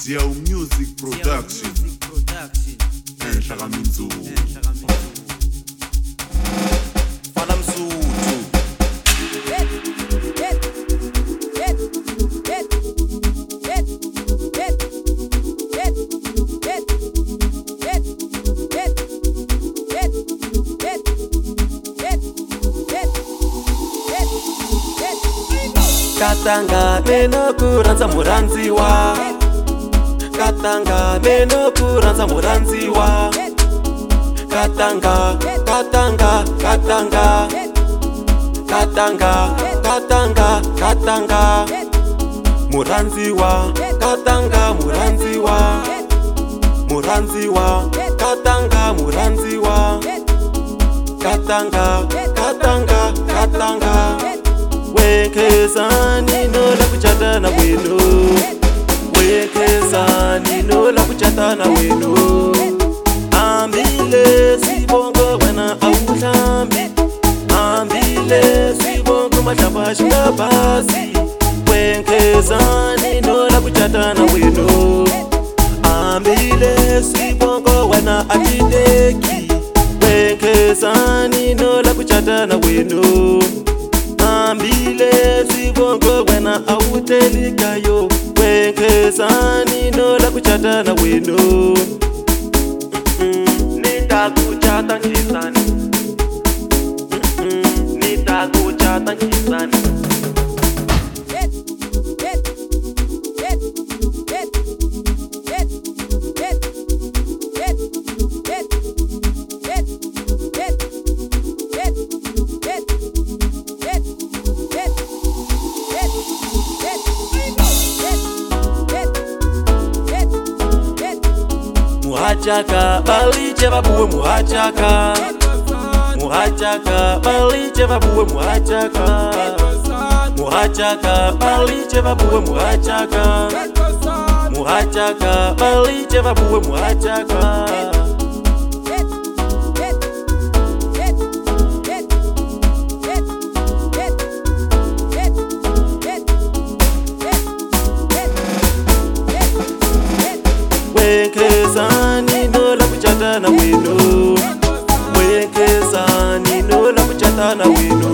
Ziau Music Production. Enhlaka Minzulu. Fala Msuthu. Katanga meno kuranza muranziwa. Katanga meno kuranza muranziwa. Katanga, katanga, katanga. Katanga, katanga, katanga. Muranziwa, katanga, muranziwa. Muranziwa, katanga, muranziwa. Katanga, katanga, katanga. Wekezani nola kuchata na wenu. Wekezani nola kuchata na wenu. Ambile sibongo wena awulambi. Ambile sibongo mashabashi na basi. Wekezani nola kuchata na wenu. Ambile sibongo wena atideki. Wekezani nola kuchata na wenu. Ambile sibongo wena awutelikayo. Wekezani nola kuchata na wenu. Nitakuchata njisani. Nitakuchata njisani. Muhachaka baliche babuwe muhachaka. Muhachaka baliche babuwe muhachaka. Muhachaka baliche babuwe muhachaka. Muhachaka baliche babuwe muhachaka. Wekezani nola kuchata na wenu. Wekezani nola kuchata na wenu.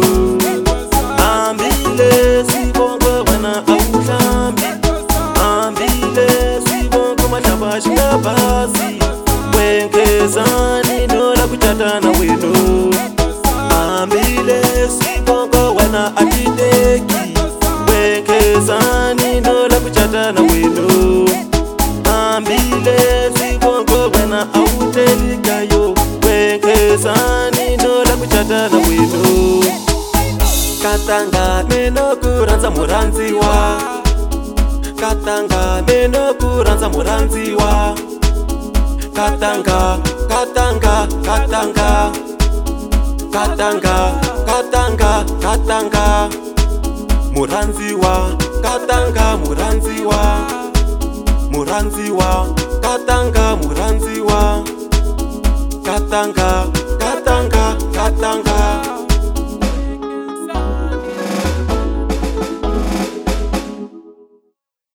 Ambile sibongo wena awulambi. Ambile sibongo mashabashi na basi. Wekezani nola kuchata na wenu. Ambile sibongo wena atideki. Wekezani nola kuchata na wenu. Ambile sibongo wena awutelikayo. Wekezani nola kuchata na wenu. Katanga meno kuranza muranziwa. Katanga meno kuranza muranziwa. Katanga, katanga, katanga. Katanga, katanga, katanga. Muranziwa, katanga, muranziwa. Muranziwa, katanga, muranziwa. Katanga,